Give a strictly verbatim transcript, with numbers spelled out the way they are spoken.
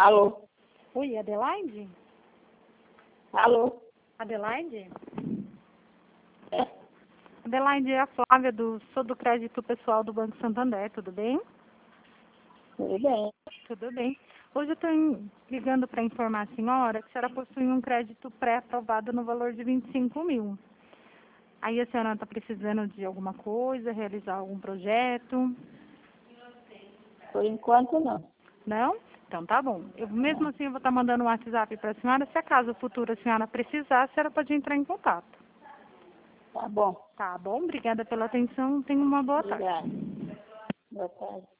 Alô? Oi, Adelaide? Alô? Adelaide? É, Adelaide, é a Flávia, do, sou do Crédito Pessoal do Banco Santander, tudo bem? tudo bem. Tudo bem. Hoje eu estou ligando para informar a senhora que a senhora possui um crédito pré-aprovado no valor de vinte e cinco mil. Aí a senhora está precisando de alguma coisa, realizar algum projeto? Por enquanto, não. Não? Então tá bom. Eu, mesmo Não. assim, eu vou estar mandando um WhatsApp para a senhora. Se acaso futuro a senhora precisar, a senhora pode entrar em contato. Tá bom. Tá bom? Obrigada pela atenção. Tenha uma boa tarde. Obrigada. Boa tarde.